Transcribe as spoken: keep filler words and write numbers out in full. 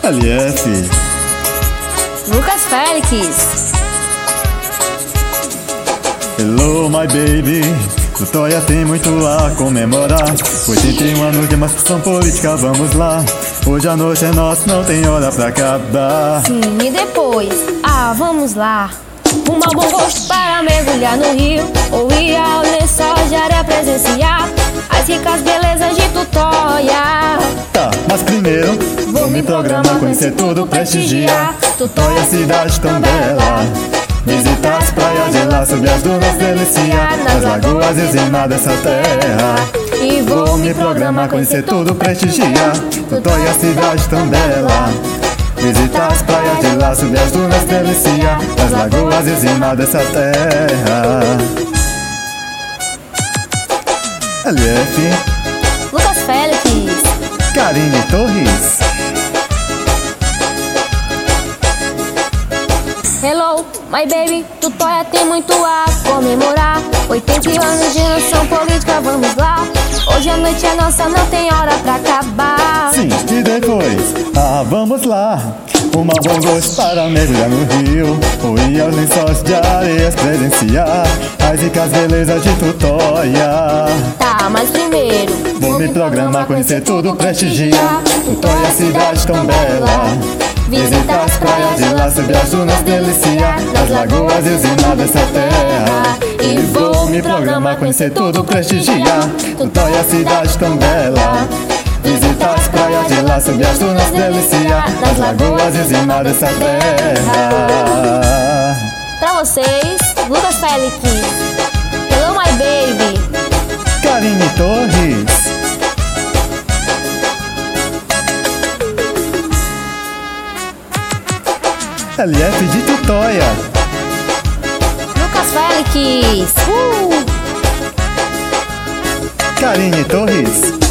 L F, Lucas Félix. Hello my baby, o Toia tem muito a comemorar. oitenta e um anos de emancipação política, vamos lá. Hoje a noite é nossa, não tem hora pra acabar. Sim, e depois? Ah, vamos lá. Um mau bom gosto para mergulhar no rio, ou ir ao lençóis de areia presenciar as ricas belezas de Tutóia. Tá, mas primeiro vou me programar, conhecer tudo, prestigiar Tutóia, cidade tão bela. Visitar as praias de lá, subir as dunas, deliciar nas lagoas e usinar dessa terra. E Vou me programar, conhecer tudo, prestigiar Tutóia, cidade tão bela. Visitar as praias de lá, subir as dunas, deliciar nas lagoas e usinar dessa terra. L F, Lucas Félix. Karine Torres. Hello, my baby, Tutóia tem muito a comemorar. oitenta anos de nação política, vamos lá. Hoje a noite é nossa, não tem hora pra acabar. Sim, e depois? Ah, vamos lá. Uma bom gosto para mergulhar no rio, ou ir aos lençóis de areias presenciar as ricas belezas de Tutóia. Tá, mas primeiro Vou me programar, conhecer tudo, prestigiar Tutóia, cidade tão bela. Visitar as praias de lá, subir as dunas, deliciar nas lagoas e usinar dessa terra. E vou me programar, conhecer tudo, prestigiar Tutóia, cidade tão bela. Visitar as praias de lá, subir as dunas, deliciar nas lagoas e usinar dessa terra. Pra vocês, Lucas Félix. Hello, my baby. Karine Torres. L F de Tutóia. Lucas Félix. Uh! Karine Torres.